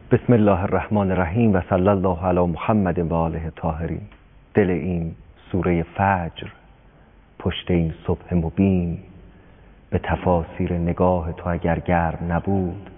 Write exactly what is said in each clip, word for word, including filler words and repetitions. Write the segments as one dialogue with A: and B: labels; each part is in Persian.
A: بسم الله الرحمن الرحیم و صلی الله علی محمد و آله الطاهرین. دل این سوره فجر، پشت این صبح مبین، به تفاسیر نگاه تو اگر گرم نبود،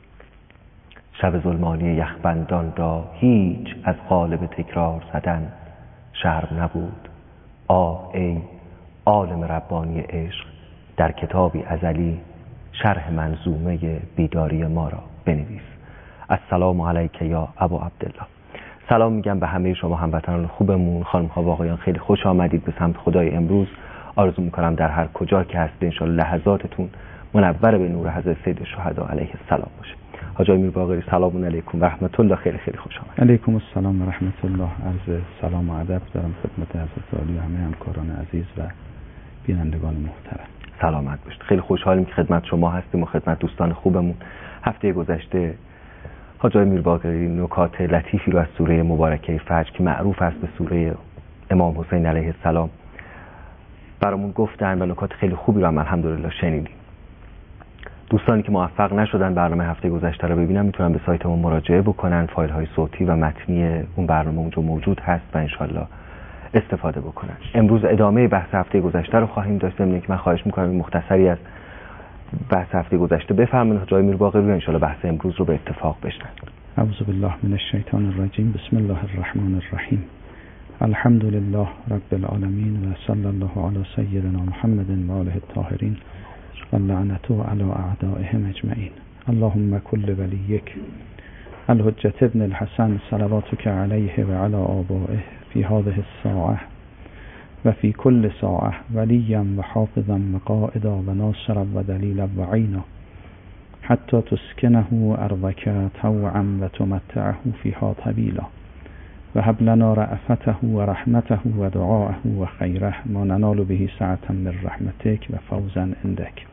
A: شب ظلمانی یخبندان را هیچ از قالب تکرار زدن شرم نبود. آه ای عالم ربانی عشق، در کتابی ازلی شرح منظومه بیداری ما را بنویس. السلام علیک یا ابو عبدالله. سلام میگم به همه شما هموطنان خوبمون، خانم ها و آقایان، خیلی خوش آمدید به سمت خدای امروز. آرزو میکنم در هر کجا که هستید انشالله لحظاتتون منور به نور حضرت سید الشهدا علیه السلام باشه. حاج میر باقری سلام علیکم و رحمت الله. خیلی خیلی خوش آمدید.
B: علیکم السلام و رحمت الله. عرض سلام و ادب دارم خدمت حضرت عالی و همه همکاران عزیز و بینندگان محترم.
A: سلامت باشید. خیلی خوشحالیم که خدمت شما هستیم و خدمت دوستان خوبمون. هفته گذشته حاج میر باقری نکات لطیفی رو از سوره مبارکه فجر که معروف است به سوره امام حسین علیه السلام برامون گفتن و نکات خیلی خوبی رو هم الحمدلله شنیدیم. دوستانی که موفق نشدن برنامه هفته گذشته رو ببینن میتونن به سایتمون مراجعه بکنن. فایل های صوتی و متنی اون برنامه اونجا موجود هست و انشالله استفاده بکنن. امروز ادامه بحث هفته گذشته رو خواهیم داشت. من که من خواهش میکنم مختصری از بحث هفته گذشته بفرمایید حاج میر باقری و انشالله بحث امروز رو به اتفاق بشنویم.
B: اعوذ بالله من الشیطان الرجیم. بسم الله الرحمن الرحیم. الحمد لله رب العالمین و صلی الله علی سیدنا محمد و آله الطاهرین و لعنته علی اعدائهم اجمعین. اللهم کل ولیک الحجة ابن الحسن صلواتک علیه و علی آبائه فی هذه الساعه و فی کل ساعه ولیا و حافظا و قائدا و ناصرا و دلیلا و عینا حتی تسکنه ارضک طوعا و تمتعه فیها طویلا و هب لنا رأفته و رحمته و دعاءه و خیره ما ننال به سعة من رحمتک و فوزا عندک.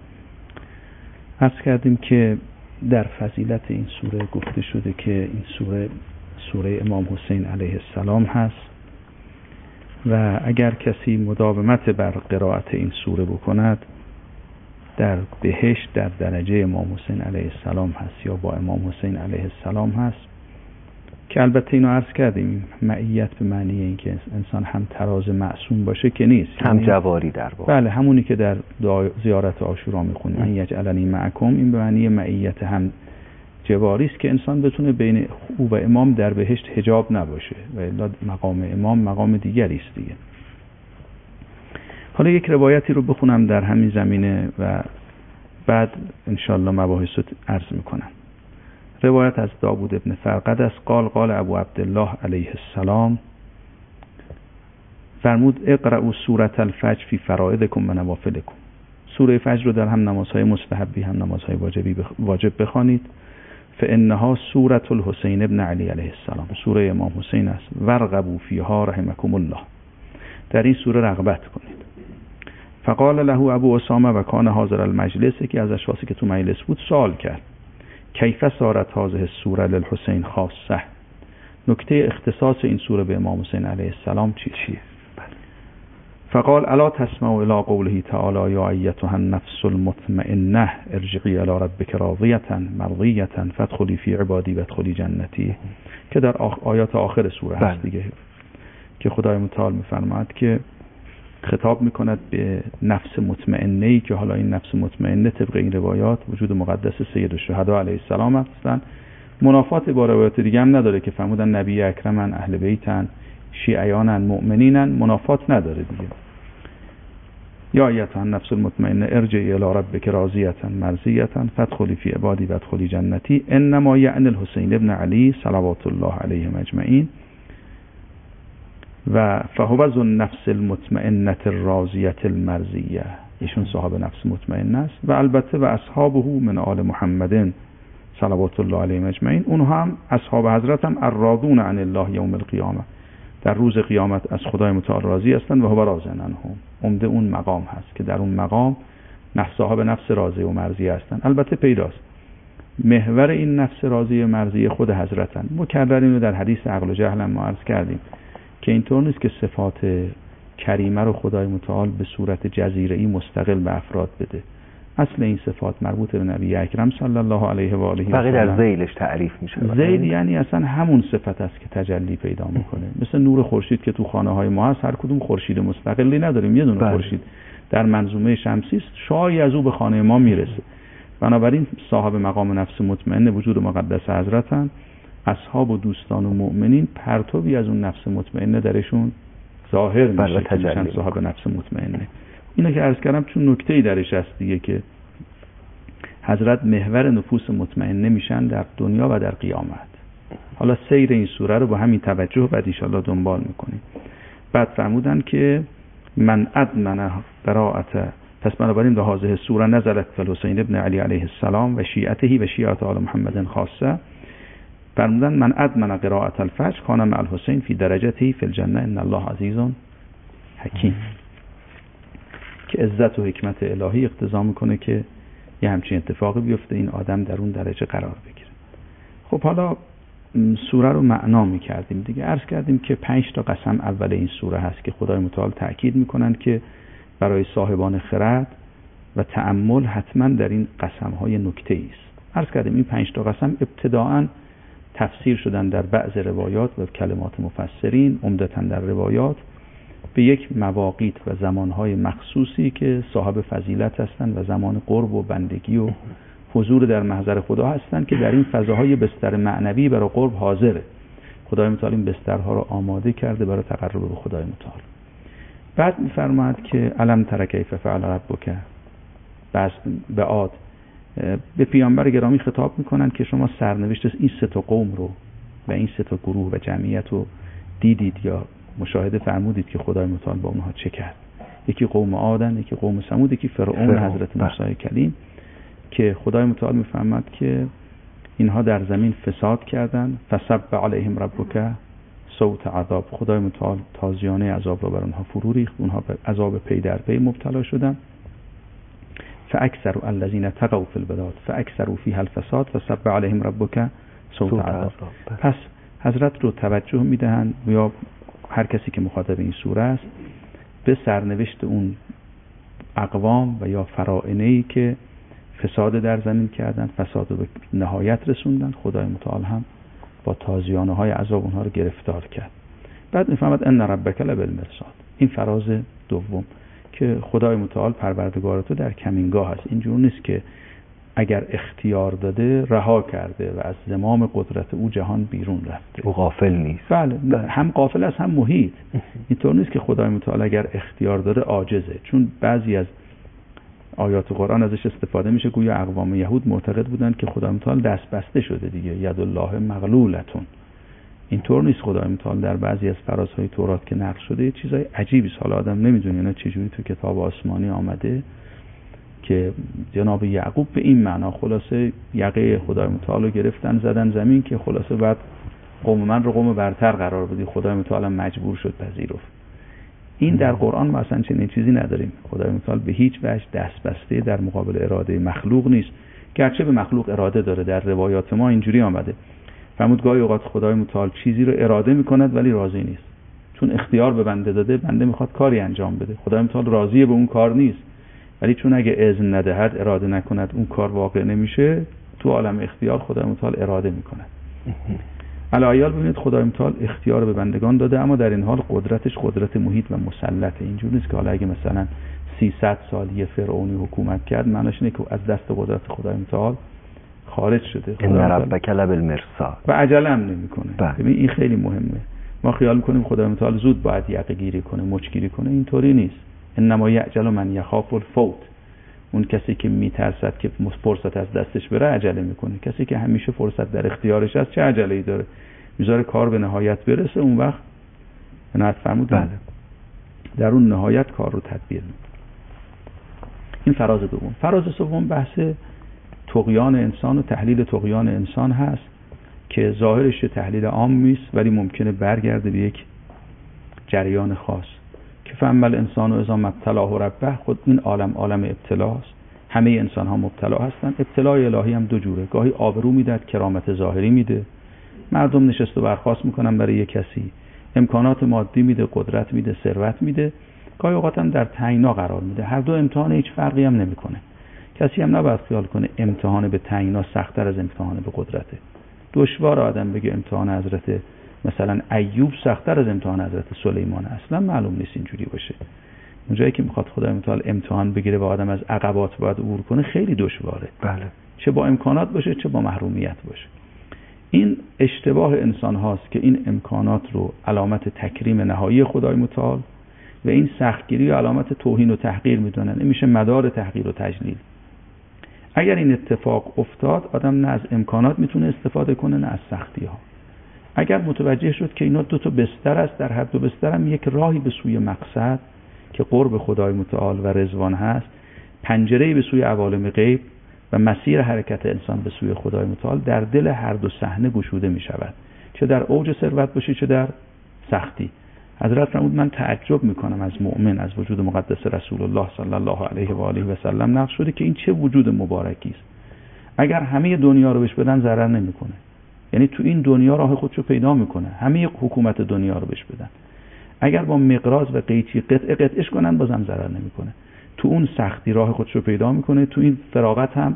B: عرض کردیم که در فضیلت این سوره گفته شده که این سوره سوره امام حسین علیه السلام هست و اگر کسی مداومت بر قرائت این سوره بکند در بهشت در درجه امام حسین علیه السلام هست یا با امام حسین علیه السلام هست، که البته اینو عرض کردیم معیت به معنی اینکه انسان هم تراز معصوم باشه که نیست،
A: هم جواری در واقع.
B: بله، همونی که در زیارت عاشورا میخونیم من یجعلنی معکم، این به معنی معیت هم جواری است که انسان بتونه بین او و امام در بهشت حجاب نباشه و الا مقام امام مقام دیگری است دیگه. حالا یک روایتی رو بخونم در همین زمینه و بعد انشالله مباحث رو عرض میکنم. روایت از داوود ابن فرقد است. قال قال ابو عبدالله علیه السلام فرمود اقرأوا سوره الفجر فی فرائضکم و نوافلکم. سوره فجر رو در هم نمازهای مستحبی هم نمازهای واجبی بخ... واجب بخوانید. فانها سوره الحسین ابن علی علیه السلام، سوره امام حسین است. ورغبوا فیها رحمکم الله، در این سوره رغبت کنید. فقال له ابو اسامه و کان حاضر المجلس، که ازش واسه که تو مجلس بود سوال کرد کیف صارت هذه السوره للحسین خاصه، نکته اختصاص این سوره به امام حسین علیه السلام چی چیه؟ فقال الا تسمع الى قوله تعالی یا ایتها النفس المطمئنه ارجعی الى ربک راضیه مرضیه فادخلی فی عبادی وادخلی جنتی، که در آیات آخر سوره هست دیگه، که خدای متعال میفرماید که خطاب میکند به نفس مطمئنه‌ای که حالا این نفس مطمئنه طبق این روایات وجود مقدس سید الشهدا علیه السلام هستند. منافات با روایات دیگه هم نداره که فرمودن نبی اکرمن، اهل بیتن، شیعیانن، مؤمنینن، منافات نداره دیگه. یا ایتها النفس المطمئنه ارجعی الی ربک راضیه مرضیه فادخلی فی عبادی وادخلی جنتی انما یعنی الحسین ابن علی صلوات الله علیهم اجمعین و فهو ذو النفس المطمئنه الراضیه المرضیه، ایشون صاحب نفس مطمئن است. و البته و اصحابه من آل محمد صلوات الله علیهم اجمعین، اونها هم اصحاب حضرت هم الراضون عن الله یوم القیامه، در روز قیامت از خدای متعال راضی هستند و هو راض عنهم. عمده اون مقام هست که در اون مقام نفس صاحب نفس راضی و مرضی هستند. البته پیداست محور این نفس راضی و مرضی خود حضرتن. مکرر اینو در حدیث عقل و جهل هم ما عرض کردیم که اینطور نیست که صفات کریمه رو خدای متعال به صورت جزیره‌ای مستقل به افراد بده. اصل این صفات مربوط به نبی اکرم صلی الله علیه و آله و
A: بقیه
B: سلم.
A: در ذیلش تعریف میشه.
B: ذیل یعنی اصلا همون صفت است که تجلی پیدا میکنه. مثل نور خورشید که تو خانه های ما هست، هر کدوم خورشید مستقلی نداریم، یه دونه خورشید در منظومه شمسی است، شعاعی از او به خانه ما میرسه. بنابراین صاحب مقام نفس مطمئن وجود مقدس حضرتن، اصحاب و دوستان و مؤمنین پرتوی از اون نفس مطمئنه درشون ظاهر میشه که میشن صاحب نفس مطمئنه. اینو که عرض کردم چون نکته‌ای درش هست دیگه که حضرت محور نفوس مطمئنه میشن در دنیا و در قیامت. حالا سیر این سوره رو با همین توجه بعد ان شاءالله دنبال میکنیم. بعد فرمودن که من ادمن براءت، پس بنابراین به هذه سوره نزلت فی الحسین ابن علی علیه السلام و شیعته و شیعه آل محمد خاصه. فرمودن من ادمن قراءت الفجر کان مع الحسین فی درجته فی الجنه ان الله عزیز حکیم، که عزت و حکمت الهی اقتضا میکنه که یه همچین اتفاقی بیفته، این آدم در اون درجه قرار بگیره. خب حالا سوره رو معنا میکردیم دیگه. عرض کردیم که پنج تا قسم اول این سوره هست که خدای متعال تأکید میکنن که برای صاحبان خرد و تأمل حتما در این قسم های نکته است. عرض کردیم این پنج تا قسم ابتداعاً تفسیر شدن در بعض روایات و کلمات مفسرین، عمدتاً در روایات به یک مواقیت و زمانهای مخصوصی که صاحب فضیلت هستند و زمان قرب و بندگی و حضور در محضر خدا هستند که در این فضاهای بستر معنوی برای قرب حاضره. خدای متعال این بسترها رو آماده کرده برای تقرب به خدای متعال. بعد می‌فرماید که الم تر کیف فعل ربک، بس به عاد به پیامبر گرامی خطاب میکنن که شما سرنوشت این سه تا قوم رو و این سه تا گروه و جمعیت رو دیدید یا مشاهده فرمودید که خدای متعال با اونها چه کرد. یکی قوم عادن، یکی قوم ثمود، یکی فرعون حضرت موسی کلیم، که خدای متعال میفرماد که اینها در زمین فساد کردن. فصب علیهم ربک صوت عذاب، خدای متعال تازیانه عذاب رو بر اونها فرو ریخت، اونها به عذاب پی در پی مبتلا شدن. فاکثر الذین تقوا فی البلاد فاکثروا فیها الفساد فصب علیهم ربک صوت عذاب. پس حضرت رو توجه میدهند یا هر کسی که مخاطب این سوره است به سرنوشت اون اقوام و یا فرائنه‌ای که فساد در زمین کردن، فساد رو به نهایت رسوندن. خدای متعال هم با تازیانه های عذاب اونها رو گرفتار کرد. بعد میفهمد ان ربک لبالمرصاد. این فراز دوم که خدای متعال پروردگار تو در کمینگاه هست. اینجور نیست که اگر اختیار داده رها کرده و از زمام قدرت او جهان بیرون رفته.
A: او غافل نیست.
B: بله، هم غافل است هم محیط. اینطور نیست که خدای متعال اگر اختیار داره عاجزه، چون بعضی از آیات قرآن ازش استفاده میشه گویا اقوام یهود معتقد بودند که خدای متعال دست بسته شده دیگه، ید الله مغلولتون. اینطور نیست. خدای متعال در بعضی از فرازهای تورات که نقل شده یه چیزای عجیبی است، حالا آدم نمیدونه اینا چجوری تو کتاب آسمانی آمده که جناب یعقوب به این معنا خلاصه یقه خدای متعال رو گرفتن زدن زمین که خلاصه بعد قوم من رو قوم برتر قرار بدی. خدای متعال مجبور شد پذیرفت. این در قرآن ما اصلا چنین چیزی نداریم. خدای متعال به هیچ وجه دست بسته در مقابل اراده مخلوق نیست، گرچه به مخلوق اراده داره. در روایات ما اینجوری آمده فرمود گاهی اوقات خدای متعال چیزی رو اراده میکند ولی راضی نیست، چون اختیار به بنده داده، بنده میخواد کاری انجام بده. خدای متعال راضی به اون کار نیست، ولی چون اگه اذن ندهد، اراده نکند، اون کار واقع نمیشه. تو عالم اختیار خدای متعال اراده میکند. علایال ببینید خدای متعال اختیار به بندگان داده، اما در این حال قدرتش قدرت محیط و مسلطه. اینجور نیست که حالا اگه مثلا سیصد سال یه فرعونی حکومت کرد معناش اینه که از دست قدرت خدای متعال خارج شده.
A: ان ربک لبالمرصاد
B: و عجله هم نمیکنه. ببین این خیلی مهمه. ما خیال میکنیم خدای متعال زود باید یقه گیری کنه، مچ گیری کنه. اینطوری نیست. انما یعجل من یخاف الفوت. اون کسی که میترسد که فرصت از دستش بره عجله میکنه. کسی که همیشه فرصت در اختیارش هست چه عجله‌ای داره؟ میذاره کار به نهایت برسه، اون وقت عنایت فرمودن بله. در اون نهایت کار رو تدبیر میکنه. این فراز دوم. فراز سوم بحث طغیان انسان و تحلیل طغیان انسان هست که ظاهرش تحلیل عام نیست ولی ممکنه برگرده به یک جریان خاص که فعمل انسان و اذا مبتلاه ربه. خود این عالم عالم ابتلاست، همه انسان ها مبتلا هستن. ابتلای الهی هم دو جوره، گاهی آبرو میده، کرامت ظاهری میده، مردم نشست و برخاست میکنن برای یک کسی، امکانات مادی میده، قدرت میده، ثروت میده، گاهی اوقات هم در تعیینا قرار میده. هر دو امتحان هیچ فرقی هم نمیکنه. کسی هم نباید خیال کنه امتحان به تعیینا سخت‌تر از امتحان به قدرته. دشوار آدم بگه امتحان حضرت مثلا ایوب سخت‌تر از امتحان حضرت سلیمان، اصلا معلوم نیست اینجوری باشه. اونجایی که میخواد خدای متعال امتحان بگیره و آدم از عقبات باید عبور کنه خیلی دشواره.
A: بله.
B: چه با امکانات باشه چه با محرومیت باشه. این اشتباه انسان هاست که این امکانات رو علامت تکریم نهایی خدای متعال و این سختگیری علامت توهین و تحقیر میدونن. این میشه مدار تحقیر و تجلیل. اگر این اتفاق افتاد آدم نه از امکانات میتونه استفاده کنه نه از سختی ها. اگر متوجه شد که اینا دو تا بستر است، در هر دو بستر هم یک راهی به سوی مقصد که قرب خدای متعال و رضوان هست، پنجره‌ای به سوی عوالم غیب و مسیر حرکت انسان به سوی خدای متعال در دل هر دو صحنه گشوده می شود، چه در اوج ثروت باشه چه در سختی. حضرت فرمود من تعجب میکنم از مؤمن، از وجود مقدس رسول الله صلی الله علیه و آله و سلم نقل شده که این چه وجود مبارکی است. اگر همه دنیا رو بهش بدن ضرر نمیکنه، یعنی تو این دنیا راه خودشو پیدا میکنه، همه حکومت دنیا رو بهش بدن، اگر با مقراض و قیچی قطع قطعش کنن بازم ضرر نمیکنه. تو اون سختی راه خودشو پیدا میکنه، تو این فراغت هم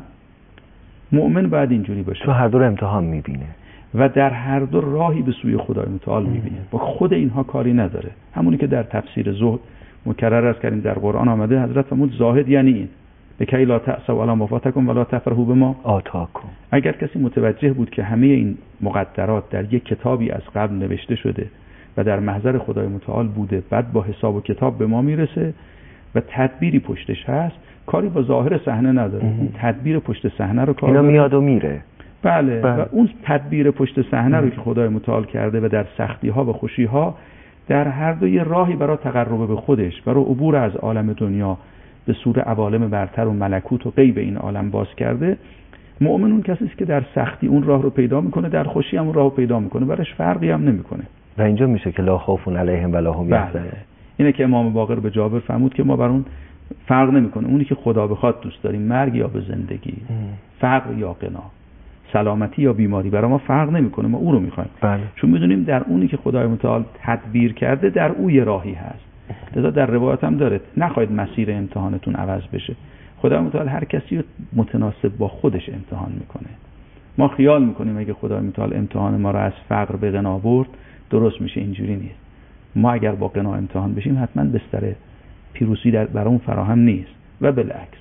B: مؤمن باید اینجوری باشه.
A: تو هر دو امتحان میبینه
B: و در هر دو راهی به سوی خدای متعال میبینه. با خود اینها کاری نداره. همونی که در تفسیر زهد مکرر است کردیم در قرآن آمده، حضرت فرمود زاهد یعنی این لکی لا تأسوا علی ما فاتکم ولا تفرحوا بما آتاکم. اگر کسی متوجه بود که همه این مقدرات در یک کتابی از قبل نوشته شده و در محضر خدای متعال بوده، بعد با حساب و کتاب به ما میرسه و تدبیری پشتش هست، کاری با ظاهر صحنه نداره. اون تدبیر پشت صحنه رو کار
A: اینا میاد و میره.
B: بله. بله و اون تدبیر پشت صحنه رو که خدای متعال کرده و در سختی ها و خوشی ها در هر دو یه راهی برای تقرب به خودش، برای عبور از عالم دنیا به سوی عوالم برتر و ملکوت و غیب این عالم باز کرده. مؤمن اون کسی است که در سختی اون راه رو پیدا میکنه، در خوشی هم اون راه رو پیدا میکنه، براش فرقی هم نمیکنه.
A: و اینجا میشه که لا خوف علیهم ولا هم یحزنون.
B: اینه که امام باقر به جابر فرمود که ما بر اون فرق نمیکنه، اونی که خدا بخواد دوست داریم، مرگ یا به زندگی، فقر یا غنا، سلامتی یا بیماری، برای ما فرق نمیکنه، ما او رو میخوایم.
A: بله. چون
B: میدونیم در اونی که خدای متعال تدبیر کرده در او یه راهی هست. لذا در روایت هم داره نخواهید مسیر امتحانتون عوض بشه. خدای متعال هر کسی رو متناسب با خودش امتحان میکنه. ما خیال میکنیم اگه خدای متعال امتحان ما رو از فقر به غنا برد درست میشه، اینجوری نیست. ما اگر با غنا امتحان بشیم حتما بستر پیروزی در برامون فراهم نیست و بالعکس.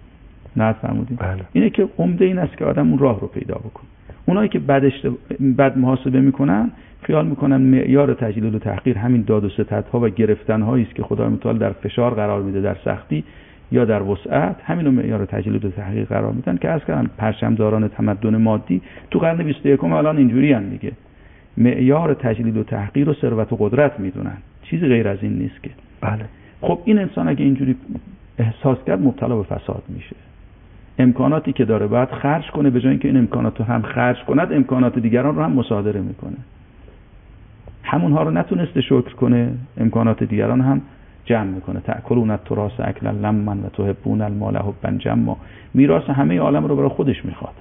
B: نه فرمودیم؟
A: بله.
B: اینه که عمده این است که آدم اون راه رو پیدا بکنه. اونایی که بد اشتب... بد محاسبه میکنن خیال میکنن معیار تجلیل و تحقیر همین داد و ستدها و گرفتن‌هایی است که خدای متعال در فشار قرار میده، در سختی یا در وسعت، همینو معیار تجلیل و تحقیر قرار میدن که از کردن پرچمداران تمدن مادی تو قرن بیست و یکم الان اینجوری ان دیگه. معیار تجلیل و تحقیر و ثروت و قدرت میدونن، چیزی غیر از این نیست که.
A: بله.
B: خب این انسان اگه اینجوری احساس کرد مبتلا به فساد میشه. امکاناتی که داره باید خرج کنه، به جای اینکه این امکانات رو هم خرج کند امکانات دیگران رو هم مصادره میکنه. همونها رو نتونسته شکر کنه، امکانات دیگران هم جمع میکنه. تأکلون التراث اکلا لما و تحبون المال حبا جما. میراث همه عالم رو برای خودش میخواد.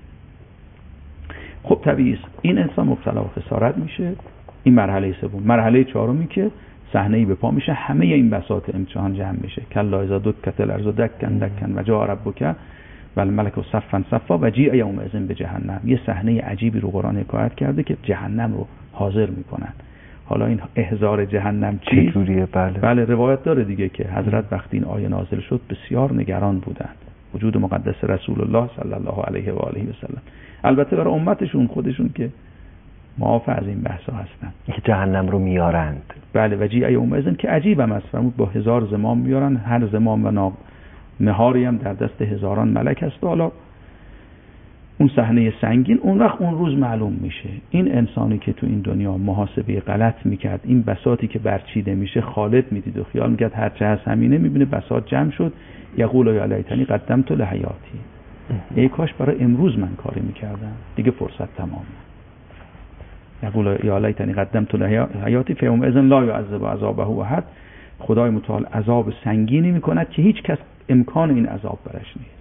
B: خب طبیعی است این انسان مبتلا به خسارت میشه. این مرحله سوم. مرحله چهارمی که صحنه‌ای به پا میشه، همه این بساط امتحان جمع میشه. کلا اذا دکت الارض دکن دکن و جاء ربک والملک صفا صفا و جیء یومئذ بجهنم. یه صحنه عجیبی رو قرآن حکایت کرده که جهنم رو حاضر میکنن. حالا این احضار جهنم چی؟
A: چطوریه؟ بله.
B: بله روایت داره دیگه که حضرت وقتی این آیه نازل شد بسیار نگران بودند. وجود مقدس رسول الله صلی الله علیه و آله و سلم. البته برای امتشون خودشون که معاف از این بحثا هستن
A: که جهنم رو میارند.
B: بله و جیء یومئذ که عجیبم است، فرمود با هزار زمام میارن، هر زمام و ناق مهاری هم در دست هزاران ملک است. حالا اون صحنه سنگین، اون وقت اون روز معلوم میشه این انسانی که تو این دنیا محاسبه غلط میکرد، این بساطی که برچیده میشه خالد میدید و خیال میکرد هرچه هست همینه، میبینه بساط جمع شد، یقول یا لیتنی قدمت لحیاتی، ای کاش برای امروز من کاری میکردم، دیگه فرصت تمام. یقول یا لیتنی قدمت لحیاتی فیومئذ لا یعذب عذابه احد. خدای متعال عذاب سنگینی میکند که هیچ کس امکان این عذاب برش نیست.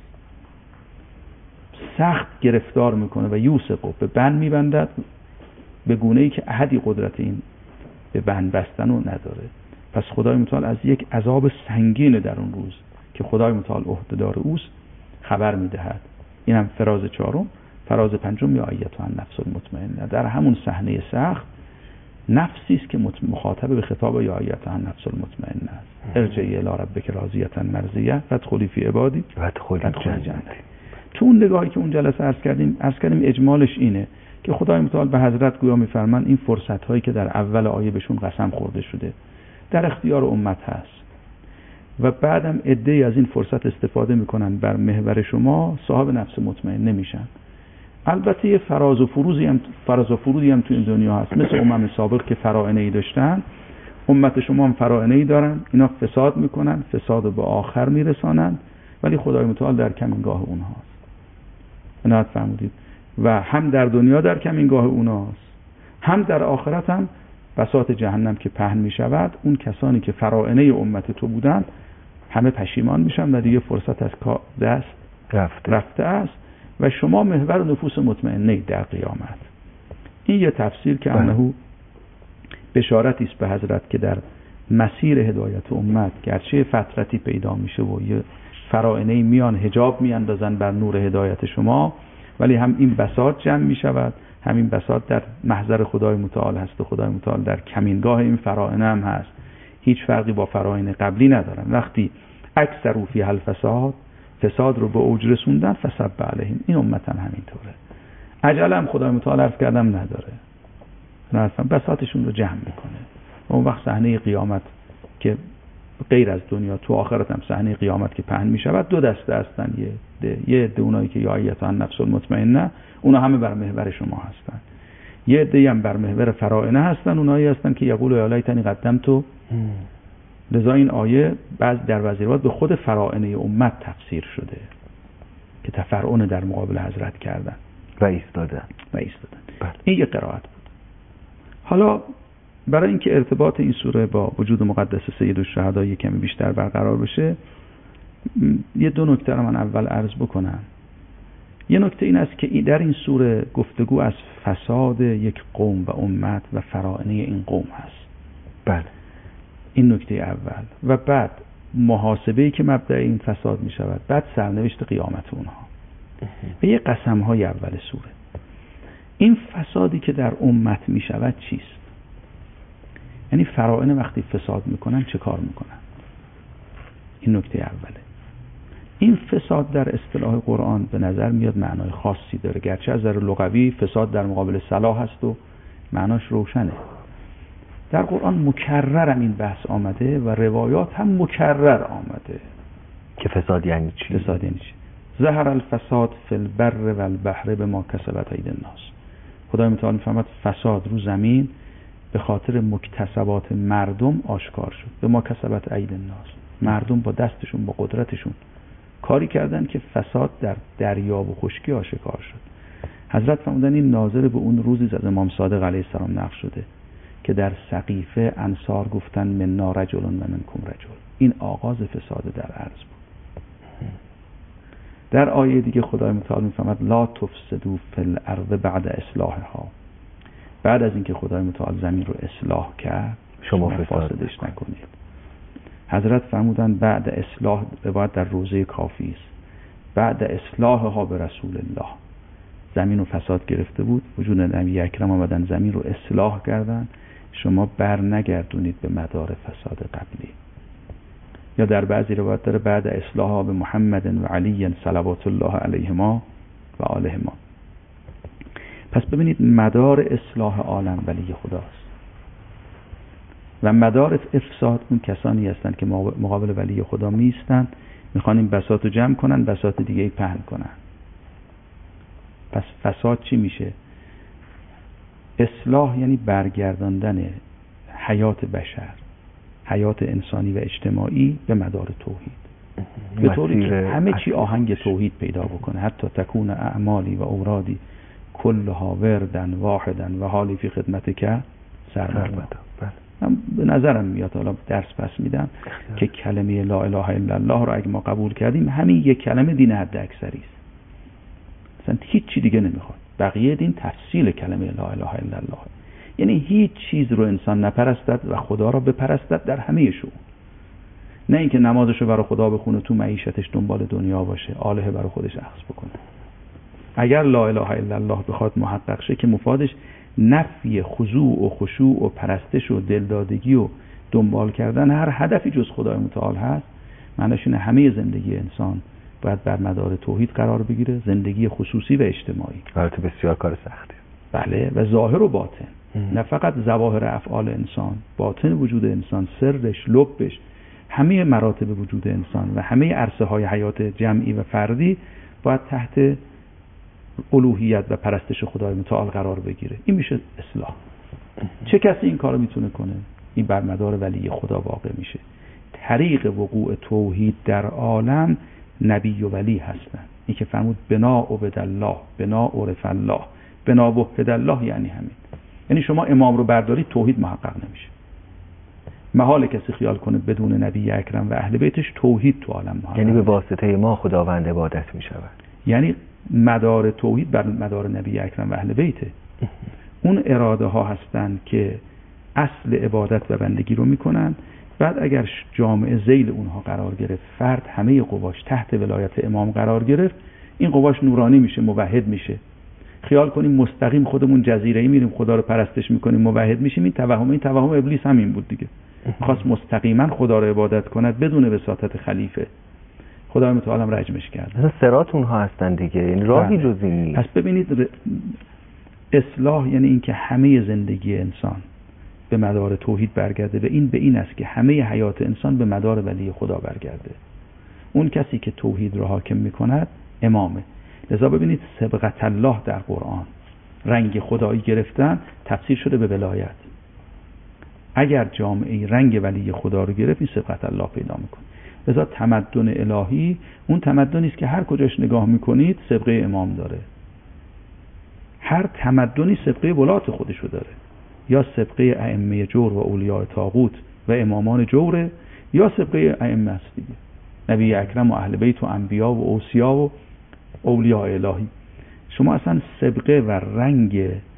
B: سخت گرفتار میکنه و یوسقو به بند میبندد به گونه‌ای که احدی قدرت این به بند بستن رو نداره. پس خدای متعال از یک عذاب سنگین در اون روز که خدای متعال عهده‌دار اوست خبر میدهد. این هم فراز چهارم. فراز پنجم یا ایتها النفس المطمئنه. در همون صحنه سخت نفسی است که مخاطب به خطاب یا ایتها النفس المطمئنه است. ارجعی الی ربک راضیة مرضیة فادخلی فی عبادی
A: وادخلی جنتی.
B: تو اون نگاهی که اون جلسه عرض کردیم عرض کردیم اجمالش اینه که خدای متعال به حضرت گویا میفرمان این فرصت هایی که در اول آیه بهشون قسم خورده شده در اختیار امت هست و بعدم عده‌ای از این فرصت استفاده میکنن بر محور شما صاحب نفس مطمئن نمیشن. البته یه فراز و فروزی هم فراز و فرودی هم تو این دنیا هست، مثل امم سابق که فرائنه‌ای داشتن، امت شما هم فرائنه‌ای دارن، اینا فساد میکنن، فساد رو به آخر میرسانن، ولی خدای متعال در کمینگاه اونهاست. عنایت فرمودید. و هم در دنیا در کمینگاه اونهاست، هم در آخرت هم بساط جهنم که پهن میشود، اون کسانی که فرائنه امت تو بودن همه پشیمان میشن و دیگه فرصت از دست
A: رفته.
B: رفته است و شما محور نفوس مطمئنه در قیامت. این یه تفسیر که انه بشارتی است به حضرت که در مسیر هدایت امت گرچه فترتی پیدا میشه و یه فرائنه میان حجاب میاندازن بر نور هدایت شما، ولی هم این بساط جمع میشود، همین بساط در محضر خدای متعال هست و خدای متعال در کمینگاه این فرائنه هم هست. هیچ فرقی با فرائنه قبلی ندارن. وقتی اکثر فی الفساد، فساد رو به اوج رسوندن، فسب علیهم، این امت هم همینطوره. عجله هم خدای متعال عرض کردم نداره، نه بساطشون رو جمع میکنه. اون وقت صحنه قیامت که غیر از دنیا تو آخرت هم صحنه قیامت که پهن میشود، دو دسته هستن. یه ده یه ده اونایی که یا ایتها النفس المطمئنه، اونا همه بر محور شما هستن. یه عده هم بر محور فرائنه هستن، اونایی هستن که یقول یا لیتنی قدمت. لذا این آیه بعض در وزیرات به خود فرائنه امت تفسیر شده که تفرعن در مقابل حضرت کردن
A: و ایستادن
B: و ایستادن. این یه قرائت بود. حالا برای اینکه ارتباط این سوره با وجود مقدس سید الشهدا یک کمی بیشتر برقرار بشه، یه دو نکته رو من اول عرض بکنم. یه نکته این است که در این سوره گفتگو از فساد یک قوم و امت و فرائنه این قوم هست.
A: بله.
B: این نکته اول. و بعد محاسبه‌ای که مبدأ این فساد می شود، بعد سرنوشت قیامت اونها و یه قسم‌های اول سوره. این فسادی که در امت می شود چیست؟ یعنی فرائنه وقتی فساد میکنن چه کار میکنن؟ این نکته اوله. این فساد در اصطلاح قرآن به نظر میاد معنای خاصی داره، گرچه از نظر لغوی فساد در مقابل صلاح هست و معناش روشنه. در قرآن مکرر این بحث آمده و روایات هم مکرر آمده
A: که فساد یعنی چی؟
B: فساد یعنی چی؟ ظهر الفساد فی البر و البحر بما کسبت اید الناس. خدای متعال میفرماید فساد رو زمین به خاطر مکتسبات مردم آشکار شد. به ما کسبت اید الناس، مردم با دستشون با قدرتشون کاری کردن که فساد در دریا و خشکی آشکار شد. حضرت فرمودن این ناظر به اون روزی از امام صادق علیه السلام نقل شده که در سقیفه انصار گفتن منا رجل و منکم رجل. این آغاز فساد در عرض بود. در آیه دیگه خدای متعال میفرماید لا تفسدوا فی الارض بعد اصلاحها. بعد از اینکه خدای متعال زمین رو اصلاح کرد شما فاسدش نکنید. حضرت فرمودن بعد اصلاح، روایت در روزه کافی است، بعد اصلاحها به رسول الله. زمین رو فساد گرفته بود، وجود نبی اکرم آمدن زمین رو اصلاح کردن، شما بر نگردونید به مدار فساد قبلی. یا در بعضی روایت داره بعد اصلاحها به محمد و علی صلوات الله علیهما و آلهما. پس ببینید مدار اصلاح عالم ولی خداست و مدار افساد اون کسانی هستند که مقابل ولی خدا میستن، میخوان این بساط رو جمع کنن، بساط دیگه ای پهن کنن. پس فساد چی میشه؟ اصلاح یعنی برگرداندن حیات بشر، حیات انسانی و اجتماعی به مدار توحید، به طوری که همه چی آهنگ توحید پیدا بکنه، حتی تکون اعمالی و اورادی کلها وردن واحدن و حالی فی خدمت که سرمدا. من به نظرم میاد، حالا درس پس میدم که کلمه لا اله الا الله رو اگه ما قبول کردیم، همین یک کلمه دین حد اکثری است، مثلا هیچ چی دیگه نمیخواد. بقیه دین تفصیل کلمه لا اله الا الله، یعنی هیچ چیز رو انسان نپرستد و خدا را بپرستد در همه شؤون. نه اینکه نمازشو برای خدا بخونه تو معیشتش دنبال دنیا باشه، آلهه برای خودش اخذ بکنه. اگر لا اله الا الله بخواد محقق شه که مفادش نفی خضوع و خشوع و پرستش و دلدادگی و دنبال کردن هر هدفی جز خدای متعال هست، معناش اینه همه زندگی انسان باید بر مدار توحید قرار بگیره، زندگی خصوصی و اجتماعی.
A: البته بسیار کار سختی.
B: بله، و ظاهر و باطن، نه فقط ظواهر افعال انسان، باطن وجود انسان، سرش، لبش، همه مراتب وجود انسان و همه عرصه های حیات جمعی و فردی باید تحت الوهیت و پرستش خدای متعال قرار بگیره. این میشه اصلاح. چه کسی این کارو میتونه کنه؟ این بر مدار ولی خدا واقع میشه. طریق وقوع توحید در عالم نبی و ولی هستن. این که فرمود بنا عبد الله، بنا عرف الله، بنا وحد الله، یعنی همین. یعنی شما امام رو بردارید توحید محقق نمیشه. محال کسی خیال کنه بدون نبی اکرم و اهل بیتش توحید تو عالم محقق.
A: یعنی به واسطه ما خداوند عبادت میشود.
B: یعنی مدار توحید بر مدار نبی اکرم و اهل بیته. اون اراده ها هستند که اصل عبادت و بندگی رو میکنن. بعد اگر جامعه ذیل اونها قرار گرفت، فرد همه قواش تحت ولایت امام قرار گرفت، این قواش نورانی میشه، موحد میشه. خیال کنیم مستقیم خودمون جزیره‌ای میریم خدا رو پرستش میکنیم، موحد میشیم. این توهم این توهم ابلیس همین بود دیگه. خواست مستقیما خدا رو عبادت کند بدون وساطت خلیفه. خدای متعال هم رجمش کرد.
A: مثلا صراط اونها هستن دیگه، یعنی راهی جز این نیست.
B: پس ببینید اصلاح یعنی این که همه زندگی انسان به مدار توحید برگرده و این به این است که همه حیات انسان به مدار ولی خدا برگرده. اون کسی که توحید را حاکم میکند امامه. لذا ببینید سبقت الله در قرآن، رنگ خدایی گرفتن تفسیر شده به ولایت. اگر جامعه رنگ ولی خدا رو گرفت، این سبقت الله پیدا میکنه. لذا تمدن الهی اون تمدنی است که هر کجاش نگاه میکنید سبقه امام داره. هر تمدنی سبقه ولات خودشو داره. یا سبقه ائمه جور و اولیاء طاغوت و امامان جوره، یا سبقه ائمه است دیگه، نبی اکرم و اهل بیت و انبیا و اوصیا و اولیاء الهی. شما اصلا سبقه و رنگ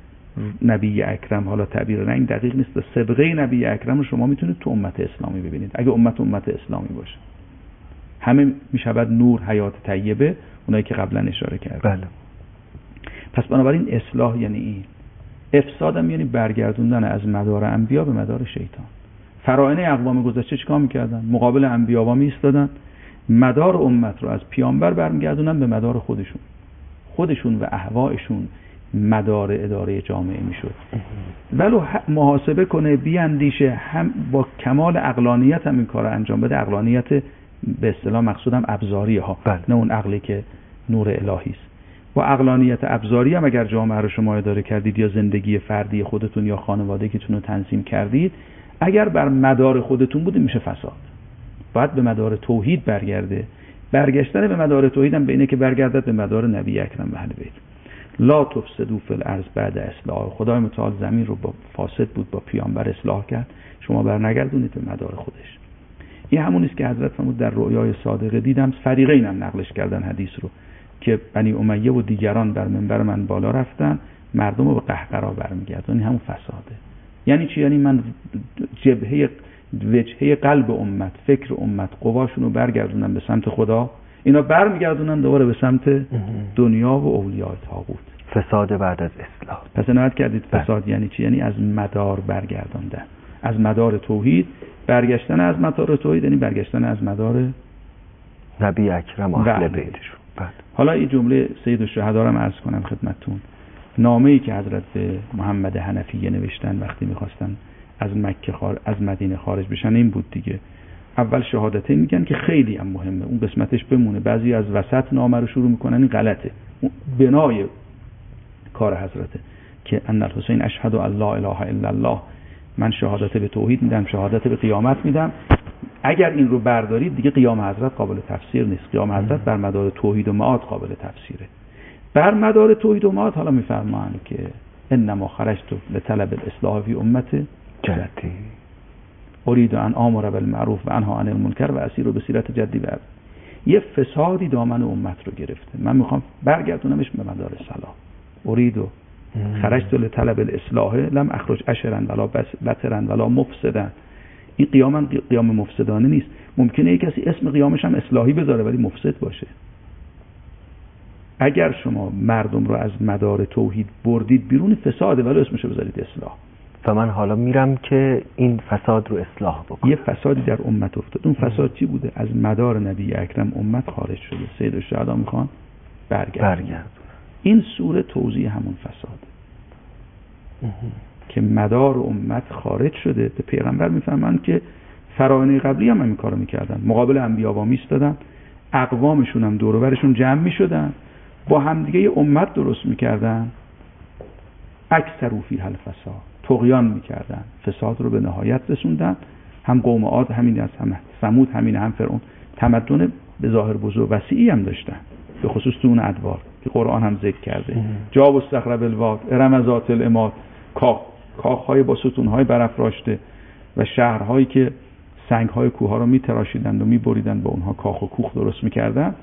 B: نبی اکرم، حالا تعبیر رنگ دقیق نیست، سبقه نبی اکرم رو شما میتونید تو امت اسلامی ببینید. اگه امت امت اسلامی باشه همه میشود نور، حیات طیبه، اونایی که قبلا اشاره کردم.
A: بله.
B: پس بنابراین اصلاح یعنی این. افساد هم یعنی برگردوندن از مدار انبیا به مدار شیطان. فراعنه اقوام گذشته چیکار میکردن؟ مقابل انبیا وا میایستادن، مدار امت رو از پیامبر برمیگردونن به مدار خودشون. خودشون و اهوایشون مدار اداره جامعه میشد. ولو محاسبه کنه، بیاندیشه، هم با کمال عقلانیت هم این کار انجام بده. عقلانیت به اصطلاح مقصودم ابزاری ها،
A: بله.
B: نه اون عقلی که نور الهی است. با عقلانیت ابزاری هم اگر جامعه رو شما اداره کردید یا زندگی فردی خودتون یا خانوادگیتون رو تنظیم کردید، اگر بر مدار خودتون بود میشه فساد. باید به مدار توحید برگرده. برگشتن به مدار توحید هم بینه که برگردد به مدار نبی اکرم و اهل بیت. لا تفسدوا فی الارض بعد اصلاح. خدای متعال زمین رو با فاسد بود با پیامبر اصلاح کرد، شما برنگردونید به مدار خودش. این همون است که حضرت فرمود در رؤیای صادقه دیدم. فریقین هم نقلش کردن حدیث رو که بنی امیه و دیگران بر منبر من بالا رفتن، مردم رو به قهقرا برمیگردن. این همون فساده. یعنی چی؟ یعنی من جبهه وجهه قلب امت، فکر امت، قواشون رو برگردونن به سمت خدا، اینا برمیگردونن دوباره به سمت دنیا و اولیاء طاغوت.
A: فساد بعد از اصلاح.
B: پس عنایت کردید فساد یعنی چی؟ یعنی از مدار برگرداندن، از مدار توحید برگشتن، از مدار توحید یعنی برگشتن از مدار
A: نبی اکرم و اهل بیتشون.
B: حالا این جمله سید الشهدا رو عرض کنم خدمتتون. نامه‌ای که حضرت به محمد حنفیه نوشتن وقتی می‌خواستن از مکه خارج از مدینه خارج بشن این بود دیگه. اول شهادتین میگن که خیلی هم مهمه، اون قسمتش بمونه. بعضی از وسط نامه رو شروع میکنن، این غلطه. بنای کار حضرته که ان الحسین اشهد ان لا اله الا الله، من شهادت به توحید میدم، شهادت به قیامت میدم. اگر این رو بردارید دیگه قیام حضرت قابل تفسیر نیست. قیام حضرت بر مدار توحید و معاد قابل تفسیره. بر مدار توحید و معاد حالا میفرمایند که انما خرجت لطلب الاصلاح فی امت جدی اريد ان امر بالمعروف و انها عن المنکر و اسیر بصیرت جدی. و یه فسادی دامن امت رو گرفته، من میخوام برگردونمش به مدار صلاح. اريد خرجت لطلب الاصلاح لم اخرج اشرا ولا بطرا ولا مفسدا. این قیام هم قیام مفسدانه نیست. ممکنه یک کسی اسم قیامش هم اصلاحی بذاره ولی مفسد باشه. اگر شما مردم رو از مدار توحید بردید بیرون، فساده، ولی اسمشو بذارید اصلاح.
A: و من حالا میرم که این فساد رو اصلاح بکنم.
B: یه فسادی در امت افتاد. اون فساد چی بوده؟ از مدار نبی اکرم امت خارج شده. سید الشهدا میخوان برگردن. برگرد. این سوره توضیح همون فساده که مدار امت خارج شده. به پیغمبر میفهمن که فراعنه قبلی هم همین کارو میکردن، مقابل انبیا وامی ایستادن، اقوامشون هم دور و برشون جمع میشدن، با همدیگه امت درست میکردن. اکثروا فیها الفساد، طغیان میکردن، فساد رو به نهایت رسوندن. هم قوم عاد همین، از هم ثمود همین، هم فرعون. تمدن به ظاهر بزرگ وسیعی هم داشتن، به خصوص تو اون ادوار که قرآن هم ذکر کرده. جاب الصخر بالواد، ارم ذات العماد، کاخ کاخهای با ستونهای برافراشته و شهرهایی که سنگهای کوه رو میتراشیدند و میبریدند، با اونها کاخ و کوخ درست میکردن.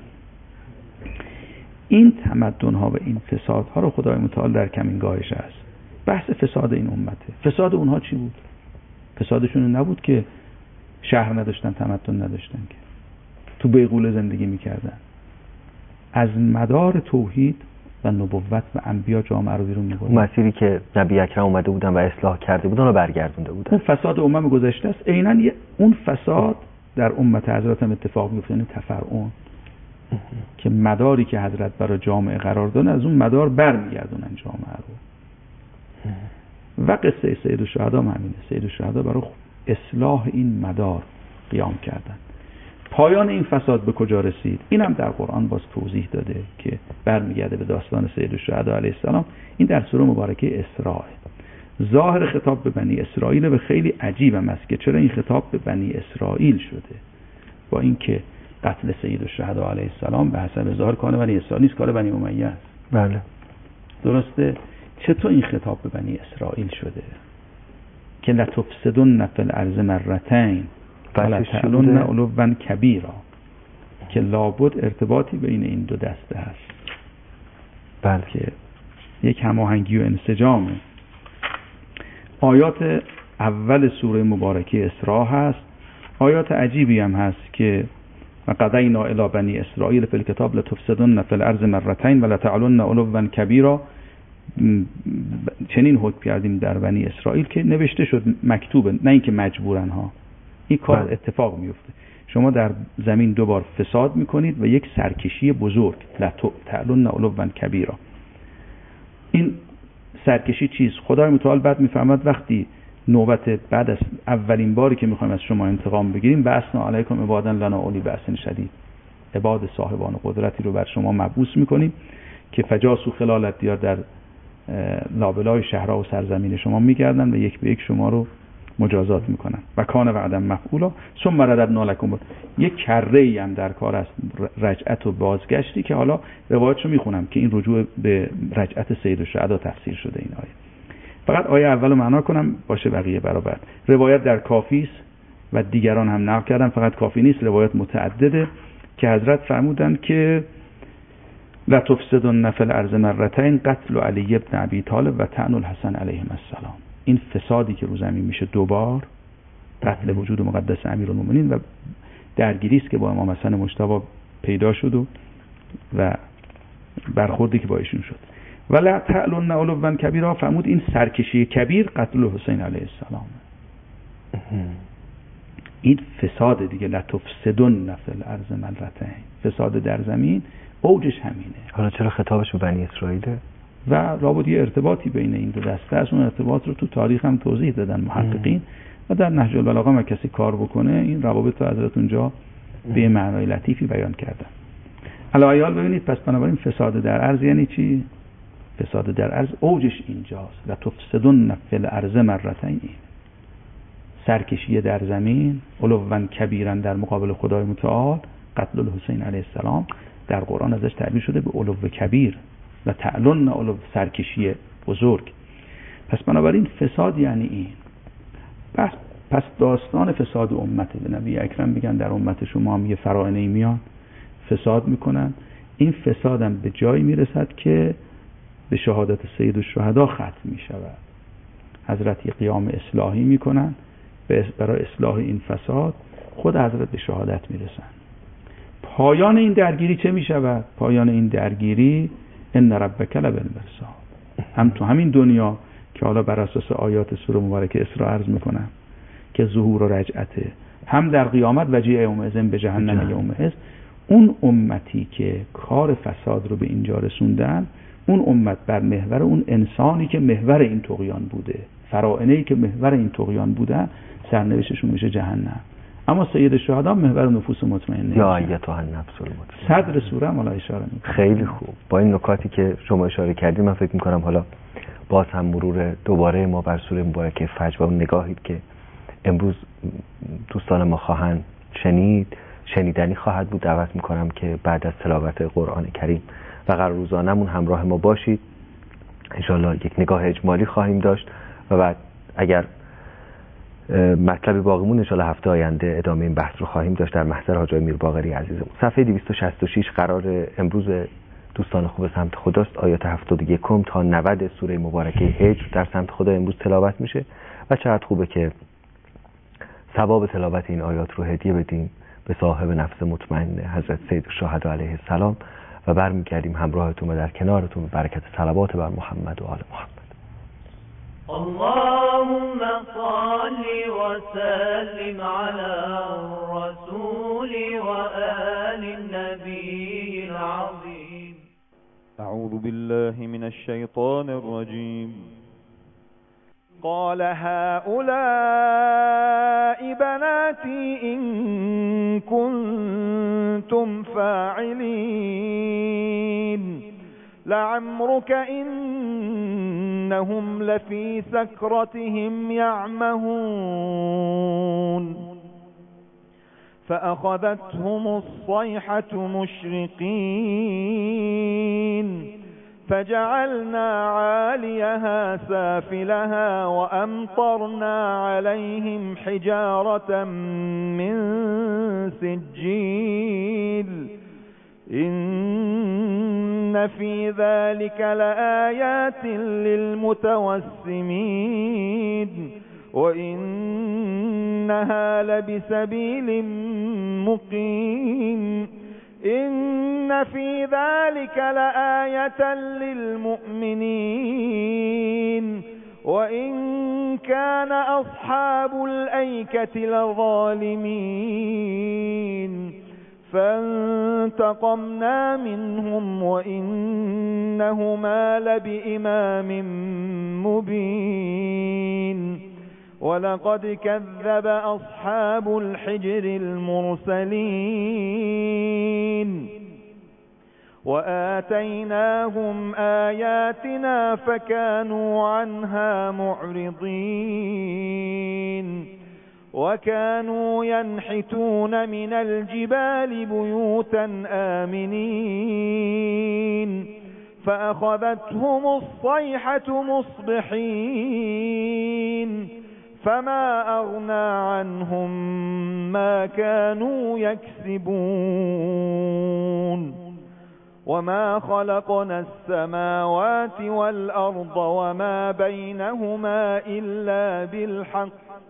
B: این تمدن‌ها و این فسادها رو خدای متعال در کمینگاهش است. بحث فساد این امته. فساد اونها چی بود؟ فسادشون نبود که شهر نداشتن، تمدن نداشتن، که تو بیغوله زندگی میکردن. از مدار توحید و نبوت و انبیا جامعه رو بیرون می‌بردن.
A: مسیری که نبی اکرم اومده بودن و اصلاح کرده بودن رو برگردونده بودن.
B: اون فساد امم گذشته است. عیناً اون فساد در امت حضرت هم اتفاق میفته، یعنی تفرعون، که مداری که حضرت برای جامعه قرار دادن از اون مدار برمیگردونن جامعه رو. و قصه سید الشهدا هم همینه. سید الشهدا برای اصلاح این مدار قیام کردن. پایان این فساد به کجا رسید؟ این هم در قرآن باز توضیح داده که برمیگرده به داستان سید الشهدا علیه السلام. این در سوره مبارکه اسراء. ظاهر خطاب به بنی اسرائیل و خیلی عجیب هم است که چرا این خطاب به بنی اسرائیل شده، با اینکه قتل سید الشهدا علیه السلام به حسب ظاهر کار بنی اسرائیل نیست، کار بنی امیه است.
A: بله
B: درسته. چطور این خطاب به بنی اسرائیل شده که لتفسدن فی الارض مرتین ولتعلن علوا کبیرا، که لابد ارتباطی بین این دو دسته هست، بلکه یک هماهنگی و انسجامه. آیات اول سوره مبارکه اسراء هست. آیات عجیبی هم هست که و قضینا الی بنی اسرائیل فی الکتاب لتفسدن فی الارض مرتین ولتعلن علوا کبیرا. چنین حکم کردیم در بنی اسرائیل که نوشته شد، مکتوبه، نه اینکه مجبورن ها. این کار اتفاق میفته. شما در زمین دو بار فساد میکنید و یک سرکشی بزرگ، لتعلن علوا کبیرا. این سرکشی چیست؟ خدای متعال بعد میفهمد وقتی نوبت بعد از اولین باری که میخوایم از شما انتقام بگیریم، بأسنا علیکم عبادا لنا اولی بأس شدید، عباد صاحبان قدرتی رو بر شما مبعوث میکنیم که فجاسو خلال الدیار، در لابلای شهرها و سرزمین شما میگردن و یک به یک شما رو مجازات میکنن. و کان وعدا مفعولا ثم رددنا لکم. یک کره‌ای هم در کار است، رجعت و بازگشتی، که حالا روایتشو میخونم که این رجوع به رجعت سید الشهدا تفسیر شده این آیه. فقط آیه اولو معنا کنم باشه، بقیه برابر. روایت در کافی است و دیگران هم نقل کردن، فقط کافی نیست، روایت متعدده که حضرت فرمودند که لا تفسدن فی الارض مرتین قتل علی ابن ابی طالب و طعن الحسن علیهم السلام. این فسادی که رو زمین میشه دوبار، قتل وجود مقدس امیرالمومنین و درگیری است که با امام حسن مجتبی پیدا شد و, و برخوردی که با ایشون شد. ولا تعلن علوا کبیرا، فرمود این سرکشی کبیر قتل حسین علیه السلام. این فساد دیگه، لا تفسدن فی الارض مرتین، فساد در زمین اوجش همینه.
A: حالا چرا خطابش به بنی اسرائیله؟
B: و لابد یه ارتباطی بین این دو دسته است. اون ارتباط رو تو تاریخ هم توضیح دادن محققین و در نهج البلاغه هم کسی کار بکنه این روابط رو حضرت اونجا به معنای لطیفی بیان کردن. علایال ببینید، پس بنابراین فساد در عرض یعنی چی؟ فساد در عرض اوجش اینجاست. لا تفسدن فی الارض مرتین، سرکشی در زمین، علوا کبیرا در مقابل خدای متعال، قتل الحسین علیه السلام در قرآن ازش تعبیر شده به علو کبیر و تعلن علو، سرکشی بزرگ. پس بنابراین فساد یعنی این. پس پس داستان فساد امته، به نبی اکرم میگن در امت شما هم یه فراعنه‌ای میان فساد میکنن. این فسادم به جایی میرسد که به شهادت سید الشهدا ختم میشود. حضرت قیام اصلاحی میکنن، برای اصلاح این فساد خود حضرت به شهادت میرسن. پایان این درگیری چه میشود؟ پایان این درگیری ان ربک لبالمرصاد، هم تو همین دنیا که حالا بر اساس آیات سوره مبارکه اسراء عرض میکنم که ظهور و رجعته، هم در قیامت وجیع یومئذ به جهنم یومئذ، اون امتی که کار فساد رو به اینجا رسوندن، اون امت بر محور اون انسانی که محور این طغیان بوده، فرائنه‌ای که محور این طغیان بودن، سرنوشتشون میشه جهنم. اما سید الشهدا محور نفوس مطمئنه،
A: یا ایتها النفس المطمئنه.
B: صدر سوره هم حالا اشاره میکنه.
A: خیلی خوب. با این نکاتی که شما اشاره کردید من فکر میکنم حالا باز هم مرور دوباره ما بر سوره مبارکه فجر و اون نگاهی که امروز دوستان ما خواهند شنید شنیدنی خواهد بود، دعوت میکنم که بعد از تلاوت قرآن کریم و قرار روزانمون همراه ما باشید. انشاءالله یک نگاه اجمالی خواهیم داشت و بعد اگر مطلبی باقیمون انشاءالله هفته آینده ادامه این بحث رو خواهیم داشت در محضر حاج آقای میرباقری عزیزمون. صفحه دویست و شصت و شش قرار امروز دوستان خوب سمت خداست، آیات هفتاد و یک تا نود سوره مبارکه هجر در سمت خدا امروز تلاوت میشه و چقدر خوبه که ثواب تلاوت این آیات رو هدیه بدیم به صاحب نفس مطمئن حضرت سید الشهدا علیه السلام و برمیگردیم همراهتون و در کنارتون برکت صلوات بر محمد و آل محمد.
C: اللهم صل وسلم على الرسول وآل النبي العظيم.
D: أعوذ بالله من الشيطان الرجيم. قال هؤلاء بناتي إن كنتم فاعلين لعمرك إنهم لفي سكرتهم يعمهون فأخذتهم الصيحة مشرقين فجعلنا عاليها سافلها وأمطرنا عليهم حجارة من سجيل إن في ذلك لآيات للمتوسمين وإنها لبسبيل مقيم إن في ذلك لآية للمؤمنين وإن كان أصحاب الأيكة لظالمين فانتقمنا منهم وإنهما لبإمام مبين ولقد كذب أصحاب الحجر المرسلين وآتيناهم آياتنا فكانوا عنها معرضين وكانوا ينحتون من الجبال بيوتا آمنين فأخذتهم الصيحة مصبحين فما أغنى عنهم ما كانوا يكسبون وما خلقنا السماوات والأرض وما بينهما إلا بالحق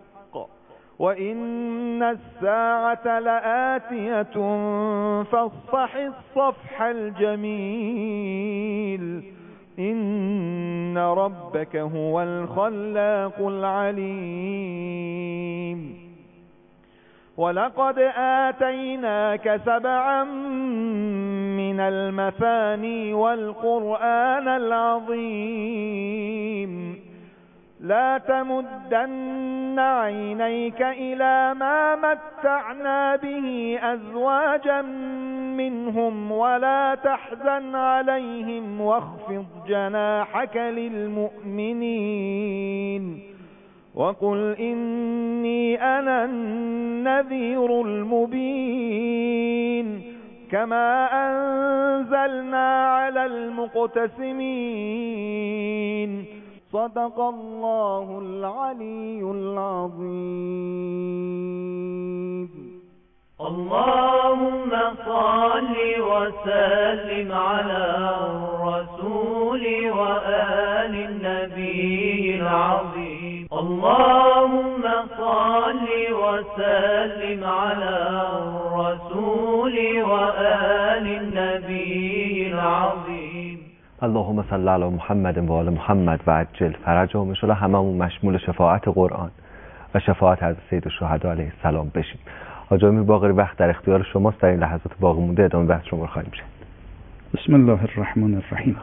D: وإن الساعة لآتية فاصفح الصفح الجميل إن ربك هو الخلاق العليم ولقد آتيناك سبعا من المثاني والقرآن العظيم لا تمدن عينيك إلى ما متعنا به أزواجا منهم ولا تحزن عليهم واخفض جناحك للمؤمنين وقل إني أنا النذير المبين كما أنزلنا على المقتسمين صدق الله العلي العظيم.
C: اللهم صل وسلم على الرسول وآل النبي العظيم. اللهم صل وسلم على الرسول وآل النبي العظیم.
A: اللهم صل علی محمد و آل محمد و عجل فرجهم. ان شاءالله هممون مشمول شفاعت قرآن و شفاعت از سید الشهدا علیه السلام بشیم. حاج امیر باقری وقت در اختیار شماست، در این لحظات باقی مونده ادامه بحث شما رو خواهیم شنید.
B: بسم الله الرحمن الرحیم.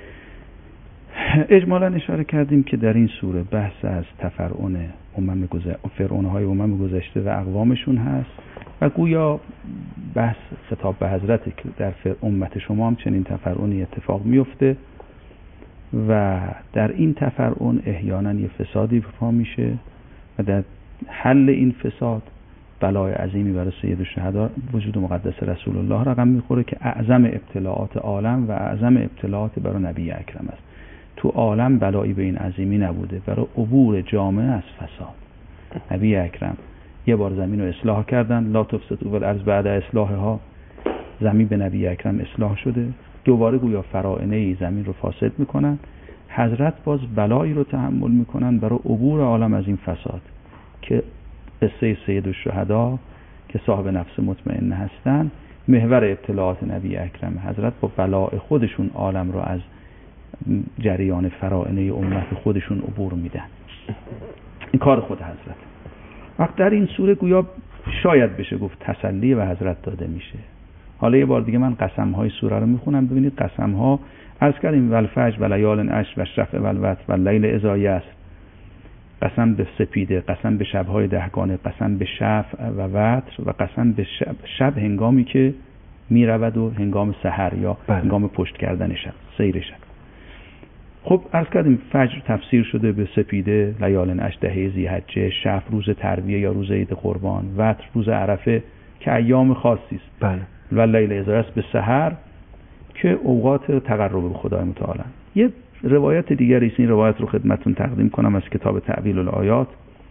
B: اجمالا اشاره کردیم که در این سوره بحث از تفرعون امم گذشته، فرعون‌های امم گذشته و اقوامشون هست و گویا بحث خطاب به حضرت که در امت شما هم چنین تفرعونی اتفاق میفته و در این تفرعون احیانا یه فسادی برپا میشه و در حل این فساد بلای عظیمی برای سید الشهدا وجود مقدس رسول الله رقم میخوره که اعظم ابتلاعات عالم و اعظم ابتلاعات برای نبی اکرم است. تو عالم بلایی به این عظیمی نبوده برای عبور جامعه از فساد. نبی اکرم یه بار زمین رو اصلاح کردن، لا تفسدوا فی الارض بعد اصلاحها، زمین به نبی اکرم اصلاح شده، دوباره گویا فراعنه زمین رو فاسد میکنن. حضرت باز بلایی رو تحمل میکنن برای عبور عالم از این فساد که قصه سید الشهدا که صاحب نفس مطمئنه هستن محور ابتلاعات نبی اکرم. حضرت با بلاء خودشون عالم رو از جریان فراعنه امت خودشون عبور میدن. این کار خود حضرت. وقت در این سوره گویا شاید بشه گفت تسلی به حضرت داده میشه. حالا یه بار دیگه من قسم‌های سوره رو میخونم ببینید قسم‌ها عرض کردیم والفجر و لیال عشر و شفع و الوتر و لیل اذا یسر، قسم به سپیده، قسم به شب‌های دهگانه، قسم به شفع و وتر و قسم به شب, شب هنگامی که میرود و هنگام سحر یا بله. هنگام پشت کردن شب، سیر شب. خب عرض کردیم فجر تفسیر شده به سپیده، لیال عشر دهه ذی‌حجه، شفع روز ترویه یا روز عید قربان، وتر روز عرفه که ایام خاصی است.
A: بله.
B: و لیل اذا یسر به سحر که اوقات تقرب به خدای متعال. یه روایت دیگری است، این روایت رو خدمتتون تقدیم کنم از کتاب تعویل الآیات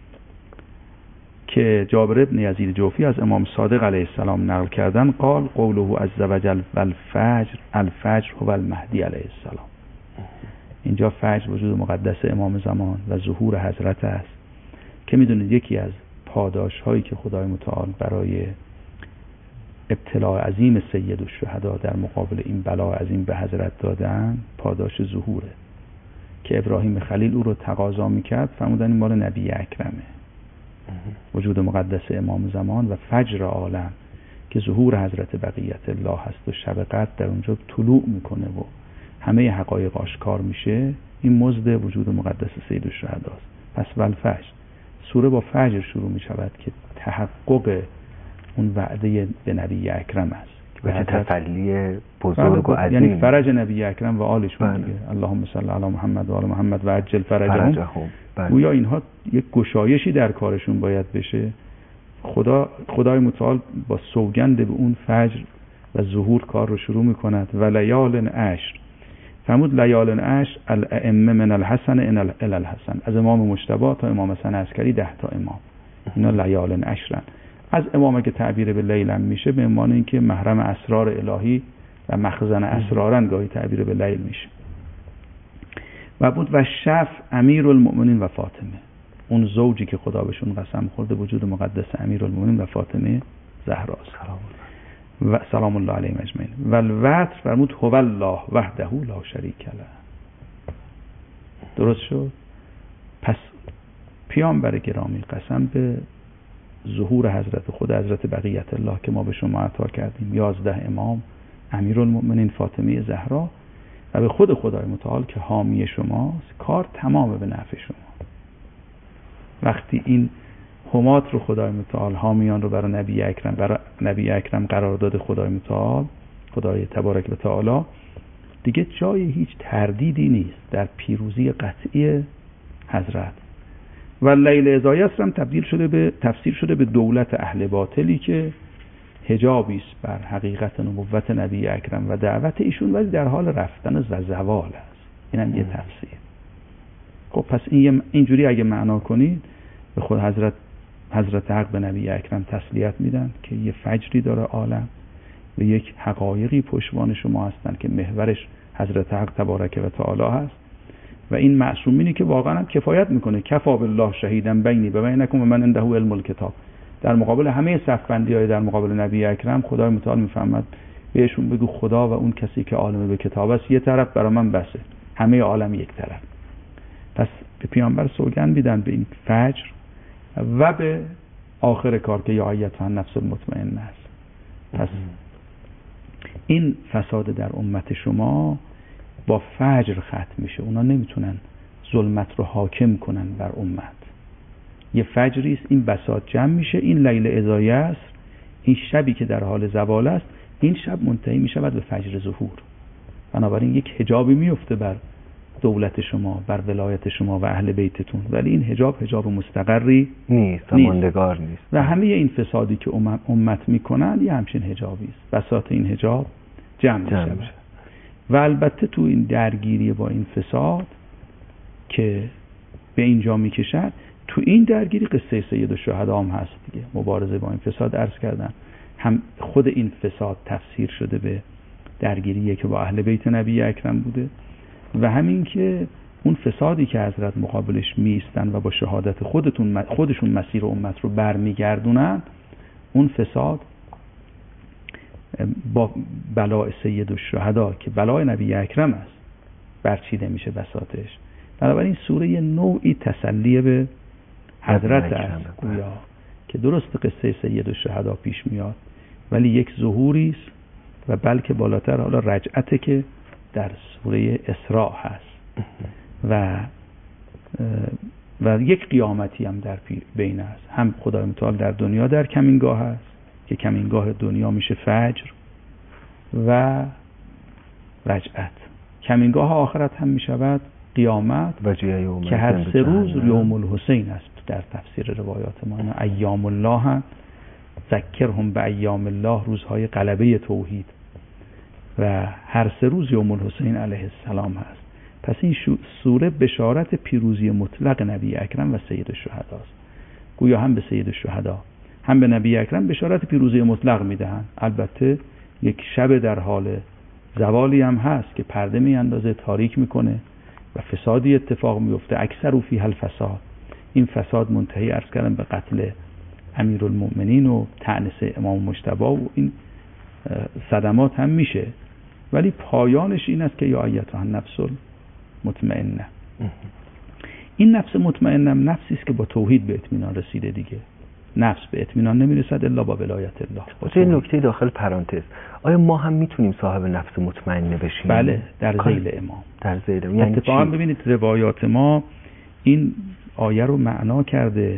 B: که جابر بن یزید جوفی از امام صادق علیه السلام نقل کردن قال قوله عز وجل والفجر الفجر هو المهدی علیه السلام. اینجا فجر وجود مقدس امام زمان و ظهور حضرت است که میدونید یکی از پاداش هایی که خدای متعال برای ابتلاع عظیم سید الشهدا در مقابل این بلا عظیم به حضرت دادن پاداش ظهوره که ابراهیم خلیل او رو تقاضا میکرد، فرمودن این مال نبی اکرمه، وجود مقدس امام زمان و فجر عالم که ظهور حضرت بقیت الله هست و شب قدر در اونجا طلوع میکنه و همه حقایق آشکار میشه. این مزد وجود مقدس سید الشهدا است. پس والفجر، سوره با فجر شروع میشود که تحقق اون وعده به نبی اکرم است
A: و تسلی بزرگ و عظیم،
B: یعنی فرج نبی اکرم و آلشون دیگه. اللهم صل علی محمد و آل محمد و عجل فرجهم. گویا اینها یک گشایشی در کارشون باید بشه. خدا خدای متعال با سوگند به اون فجر و ظهور کار رو شروع میکند. و لیال عشر، فرمود لیال عشر الائمه من الحسن الى الحسن، از امام مجتبی تا امام حسن عسکری ده تا امام، اینا لیال عشرن. از امام که تعبیر به لیل میشه به عنوان اینکه محرم اسرار الهی و مخزن اسرارن گاهی تعبیر به لیل میشه. و بود و شفع امیر المؤمنین و فاطمه، اون زوجی که خدا بهشون قسم خورده وجود مقدس امیر المؤمنین و فاطمه زهرا و سلام الله علیهم اجمعین. و الوتر فرمود هو الله وحده لا شریک له. درست شد؟ پس پیامبر گرامی قسم به ظهور حضرت خود حضرت بقیت الله که ما به شما عطا کردیم، یازده امام، امیرالمؤمنین فاطمه زهرا و به خود خدای متعال که حامی شماست، کار تمام به نفع شما. وقتی این همات رو خدای متعال، حامیان رو برای نبی اکرم برای نبی اکرم قرار داده خدای متعال، خدای تبارک و تعالی، دیگه جای هیچ تردیدی نیست در پیروزی قطعی حضرت. و لیل اذا یسر هم تبدیل شده به تفسیر شده به دولت اهل باطلی که حجابی است بر حقیقت نبوت نبی اکرم و دعوت ایشون، ولی در حال رفتن ز زوال است. اینم یه تفسیر. خب پس این اینجوری اگه معنا کنید به خود حضرت حضرت حق به نبی اکرم تسلیت میدن که یه فجری داره عالم و یک حقایقی پشتوان شما هستن که محورش حضرت حق تبارک و تعالی هست و این معصومینی که واقعا هم کفایت میکنه. کفا بالله شهیدن بینی و بینکم و من عنده علم الکتاب. در مقابل همه صفبندی‌های در مقابل نبی اکرم خدای متعال میفهمد بهشون بگو خدا و اون کسی که عالم به کتاب است یه طرف، برای من بسه، همه عالم یک طرف. پس به پیامبر سوگند میدن به این فجر و به آخر کار که یا ایتها النفس المطمئنه است. پس این فساد در امت شما با فجر ختم میشه. اونا نمیتونن ظلمت رو حاکم کنن بر امت. یه فجری است، این بساط جمع میشه، این لیل اذا یسر، این شبی که در حال زوال است، این شب منتهی میشود به فجر ظهور. بنابراین یک حجابی میفته بر دولت شما، بر ولایت شما و اهل بیتتون، ولی این حجاب حجاب مستقری نیست
A: و ماندگار نیست.
B: و همه این فسادی که امت میکنن یه همچین حجابی است. بساط این حجاب جمع, جمع میشه. و البته تو این درگیری با این فساد که به اینجا میکشد، تو این درگیری قصه سید الشهدا هم هست دیگه. مبارزه با این فساد عرض کردم، هم خود این فساد تفسیر شده به درگیریه که با اهل بیت نبی اکرم بوده و همین که اون فسادی که حضرت مقابلش میستن و با شهادت خودتون خودشون مسیر امت رو برمیگردونن، اون فساد با بلاء سید الشهدا که بلای نبی اکرم است برچیده میشه بساطش. بنابراین سوره یه نوعی تسلیه به حضرت است گویا که درست قصه سید الشهدا پیش میاد ولی یک ظهوری است و بلکه بالاتر حالا رجعته که در سوره اسراء هست و و یک قیامتی هم در بین است. هم خدای متعال در دنیا در کمینگاه هست که کمینگاه دنیا میشه فجر و رجعت. کمینگاه آخرت هم میشود قیامت که هر سه روز یوم الحسین است. در تفسیر روایات ما ایام الله هم ذکرهم به ایام الله، روزهای غلبه توحید و هر سه روز یوم الحسین علیه السلام هست. پس این سوره بشارت پیروزی مطلق نبی اکرم و سید الشهدا است. گویا هم به سید الشهدا هم به نبی اکرم بشارت پیروزی مطلق میدهند. البته یک شب در حال زوالی هم هست که پرده میاندازه، تاریک میکنه و فسادی اتفاق میفته. اکثر فیه الفساد، این فساد منتهی عرض کردم به قتل امیرالمؤمنین و طعنه امام مجتبی و این صدمات هم میشه، ولی پایانش این است که یا ایتها النفس المطمئنه. این نفس مطمئنه نفسی است که با توحید به اطمینان رسیده دیگه. نفس به اطمینان نمیرسد الا با ولایت الله.
A: این نکته داخل پرانتز، آیا ما هم میتونیم صاحب نفس مطمئنه بشیم؟
B: بله، در ذیل امام.
A: در ذیل امام. یعنی
B: اتفاقا ببینید روایات ما این آیه رو معنا کرده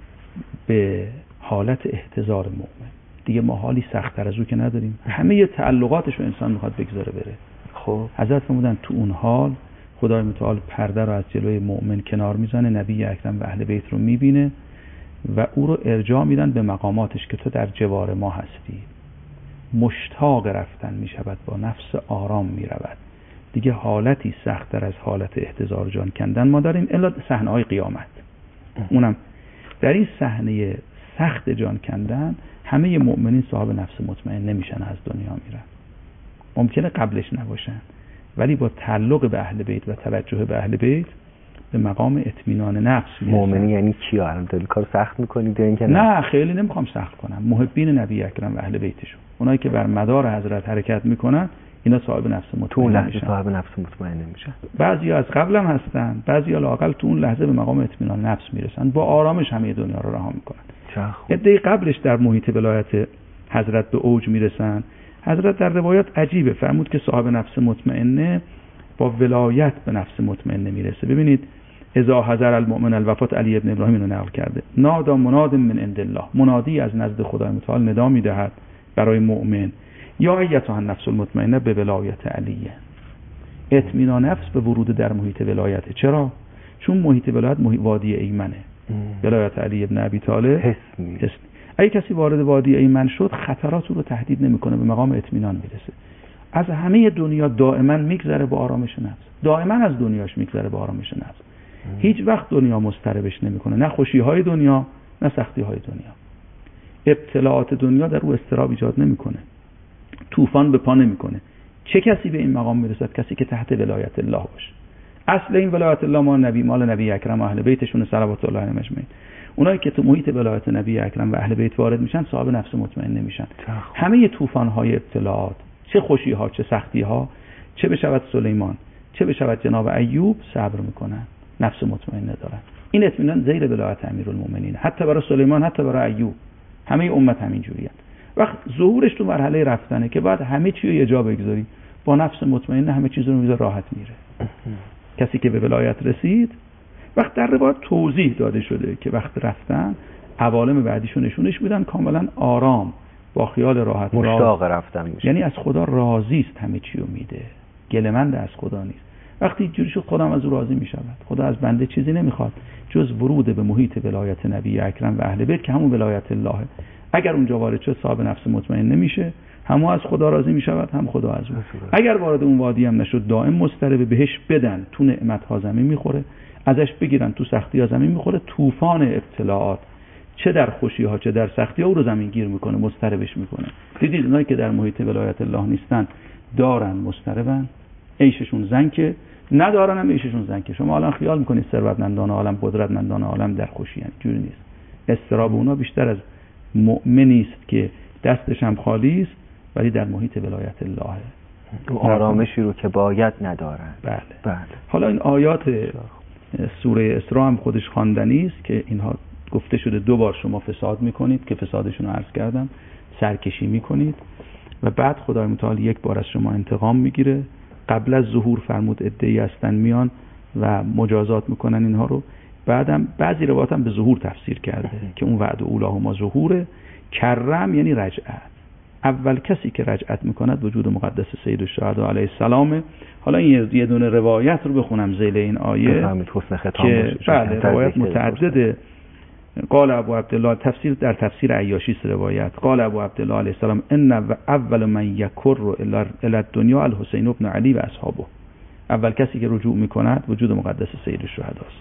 B: به حالت احتضار مؤمن. دیگه ما حالی سخت‌تر از او که نداریم. همه تعلقاتش رو انسان میخواد بگذاره بره.
A: خب
B: حضرت فرمودن تو اون حال خدای متعال پرده رو از جلوی مؤمن کنار میزنه، نبی اکرم و اهل بیت رو میبینه و او رو ارجاع میدن به مقاماتش که تو در جوار ما هستی. مشتاق رفتن میشود، با نفس آرام میرود. دیگه حالتی سخت‌تر از حالت احتضار جان کندن ما داریم الا صحنه‌های قیامت. اونم در این صحنه سخت جان کندن همه مؤمنین صاحب نفس مطمئن نمیشن، از دنیا میرن. ممکنه قبلش نباشن ولی با تعلق به اهل بیت و توجه به اهل بیت به مقام اطمینان نفس میرسن.
A: مؤمنی یعنی کیا؟ الان داری کارو سخت میکنید این که
B: نه؟ نه خیلی نمیخوام سخت کنم. محبین نبی اکرم و اهل بیتشون، اونایی که بر مدار حضرت حرکت میکنن، اینا صاحب نفس مطمئن
A: تو اون لحظه صاحب نفس مطمئن نمیشن.
B: بعضیا از قبل هم هستن، بعضیا لااقل تو اون لحظه به مقام اطمینان نفس میرسن، با آرامش همه دنیا رو رها میکنن. عده قبلش در محیط ولایت حضرت به اوج میرسن. حضرت در روایات عجیبه فرمود که صاحب نفس مطمئنه با ولایت به نفس مطمئنه میرسه. ببینید اذا حضر المؤمن الوفات، علی ابن ابراهیم اینو نقل کرده، نادا مناد من عند الله، منادی از نزد خدای متعال ندا میدهد برای مؤمن، یا ایتها النفس المطمئنه به ولایت علیه. اطمینان نفس به ورود در محیط ولایت. چرا؟ چون محیط ولایت محیط وادی ایمنه. ولایت علی ابن ابی طالب حسنی. اگه کسی وارد وادی ایمن شد خطرات رو تهدید نمیکنه، به مقام اطمینان میرسه. از همه دنیا دائما میگذره با آرامش نفس، دائما از دنیاش میگذره با آرامش نفس. ام. هیچ وقت دنیا مضطربش نمیکنه، نه خوشی‌های دنیا نه سختی‌های دنیا. ابتلاعات دنیا در او اضطراب ایجاد نمیکنه، طوفان به پا نمیکنه. چه کسی به این مقام میرسد؟ کسی که تحت ولایت الله باشه. اصل این ولایت الله مال نبی مال نبی اکرم و اهل بیتشون صلوات الله علیهم اجمعین. اونایی که تو محیط ولایت نبی اکرم و اهل بیت وارد میشن صاحب نفس مطمئن نمیشن. همه طوفان‌های ابتلاعات، چه خوشی‌ها چه سختی‌ها، چه بشود سلیمان چه بشود جناب ایوب، صبر میکنن، نفس مطمئنه دارن. این اطمینان زیر ولایت امیرالمومنین، حتی برای سلیمان حتی برای ایوب. همه امت همین جوریه. وقت ظهورش تو مرحله رفتنه که بعد همه چی رو یه جا بگذاری، با نفس مطمئنه همه چیز رو میذاره راحت میره. کسی که به ولایت رسید، وقت در روایت توضیح داده شده که وقت رفتن عوالم بعدیشو نشونش میدن کاملا آرام با خیال راحت،
A: مشتاق رفتن میشه،
B: یعنی از خدا راضی است، همه چی رو میده، گله‌مند از خدا نیست. وقتی اینجوری شد خدا هم از او راضی میشود. خدا از بنده چیزی نمیخواد جز ورود به محیط ولایت نبی اکرم و اهل بیت که همون ولایت الله. اگر اونجا وارد شد صاحب نفس مطمئن نمیشه، هم از خدا راضی میشود هم خدا از او. اگر وارد اون وادی هم نشد دائم مضطرب، بهش بدن تو نعمت ها زمین میخوره، ازش بگیرن تو سختی ها زمین میخوره. طوفان ابتلاعات چه در خوشی ها چه در سختی ها او رو زمین گیر میکنه، مضطربش میکنه. دیدید اونایی که در محیط ولایت الله نیستن دارن مضطربن، عیششون زنکه، ندارن هم عیششون زنکه. شما الان خیال میکنید ثروتمندان عالم، قدرتمندان عالم در خوشی ان، جوری نیست. استراب اونا بیشتر از مؤمنی است که دستش هم خالی است ولی در محیط ولایت الله،
A: آرامشی رو که باید ندارن.
B: بله.
A: بله.
B: حالا این آیات سوره اسراء هم خودش خواندنی است که اینها گفته شده دو بار شما فساد میکنید که فسادشون رو عرض کردم، سرکشی میکنید و بعد خدای متعال یک بار از شما انتقام میگیره. قبل از ظهور فرمود عده‌ای هستن میان و مجازات میکنن اینها رو. بعدم بعضی روایات هم به ظهور تفسیر کرده که اون وعد اولاهما ظهوره. کرم یعنی رجعت. اول کسی که رجعت میکند وجود مقدس سید الشهدا علیه السلام. حالا این یه دونه روایت رو بخونم ذیل این آیه
A: بفهمید حسن ختام
B: که بله روایت متعدده. قال ابو عبدالله تفسیر در تفسیر عیاشی روایت، قال ابو عبدالله علیه السلام ان اول من یکر الی الدنیا الحسین ابن علی و اصحابه. اول کسی که رجوع میکند وجود مقدس سید الشهدا است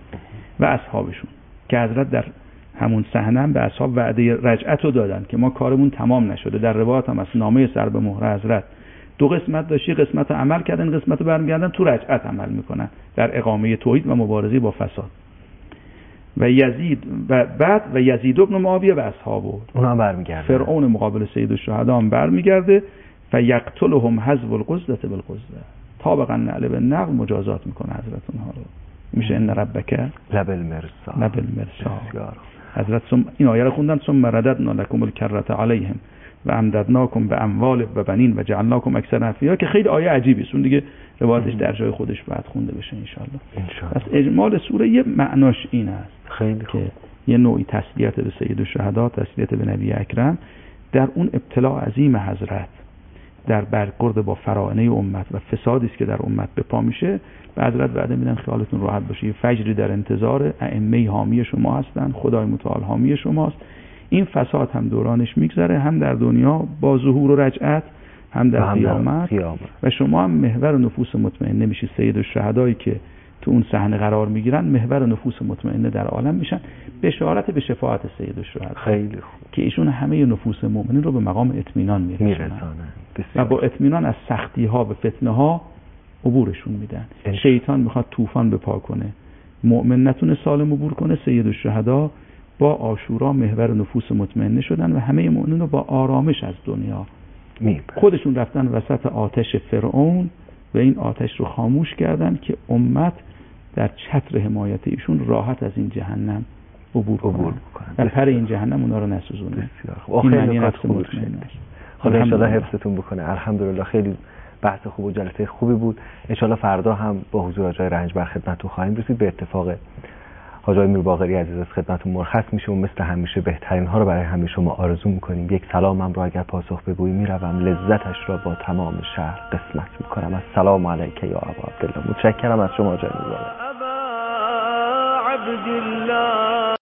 B: و اصحابشون که حضرت در همون صحنه هم به اصحاب وعده رجعت رو دادن که ما کارمون تمام نشده. در روایت هم از نامه سر به مهر حضرت دو قسمت داشتی، قسمت عمل کردن، قسمت رو برمیگردن تو رجعت عمل میکنن در اقامه توحید و مبارزه با فساد. و یزید و بعد و یزید ابن معاویه و اصحابه،
A: اونا هم برمیگردن.
B: فرعون مقابل سید الشهدا هم برمیگرده. فیقتلهم حزب القزة بالقزة، طابقا نعل به نقل مجازات میکنه حضرت اونها رو. میشه ان ربک
A: لب المرصاد.
B: لب المرصاد. حضرت این آیه رو خوندن ثم رددنا لكم الكرة عليهم و امددناکم به اموال و بنین و جعلناکم اکثر نفیرا، که خیلی آیه عجیبی است. اون دیگه روایتش در جای خودش بعد خونده بشه ان شاء الله. پس اجمال سوره یه معناش این است
A: خیلی
B: که
A: خوب.
B: یه نوعی تسلیت به سید الشهدا، تسلیت به نبی اکرم در اون ابتلاع عظیم حضرت در برخورد با فراعنه امت و فسادی است که در امت به پا میشه. به حضرت وعده میدن خیالتون راحت باشه، فجری در انتظار، ائمه حامی شما هستن، خدای متعال حامی شماست. این فساد هم دورانش میگذره، هم در دنیا با ظهور و رجعت، هم در قیامت. و شما هم محور نفوس مطمئنه میشید. سید الشهدایی که تو اون صحنه قرار میگیرن محور نفوس مطمئنه در عالم میشن. بشارت به شفاعت سید الشهدا
A: خیلی خوب
B: که ایشون همه نفوس مؤمنین رو به مقام اطمینان میرسونن و با اطمینان از سختی ها و فتنه ها عبورشون میدن. شیطان میخواد طوفان بپا کنه، مؤمن نتونه سالم عبور کنه. سید الشهدا با عاشورا محور نفوس مطمئنه شدن و همه مؤمنین رو با آرامش از دنیا میبرن. خودشون رفتن وسط آتش فرعون و این آتش رو خاموش کردن که امت در چتر حمایت ایشون راحت از این جهنم عبور کنن و پر این جهنم اونا رو نسوزونه.
A: این معنی نفس مطمئنه. خدا انشاءالله حفظتون بکنه. الحمدلله خیلی بحث خوب و جلسه خوبی بود. انشاءالله فردا هم با حضور آقای رنجبر خدمتتون خواهیم رسید. به اتفاق حاج آقای میرباقری عزیز از خدمتتون مرخص میشه و مثل همیشه بهترین ها رو برای همه شما آرزو میکنیم. یک سلامم رو اگر پاسخ بگویی میروم، لذتش را با تمام شهر قسمت میکنم. السلام علیک یا ابا عبدالله. متشکرم از شما آقای میرباقری.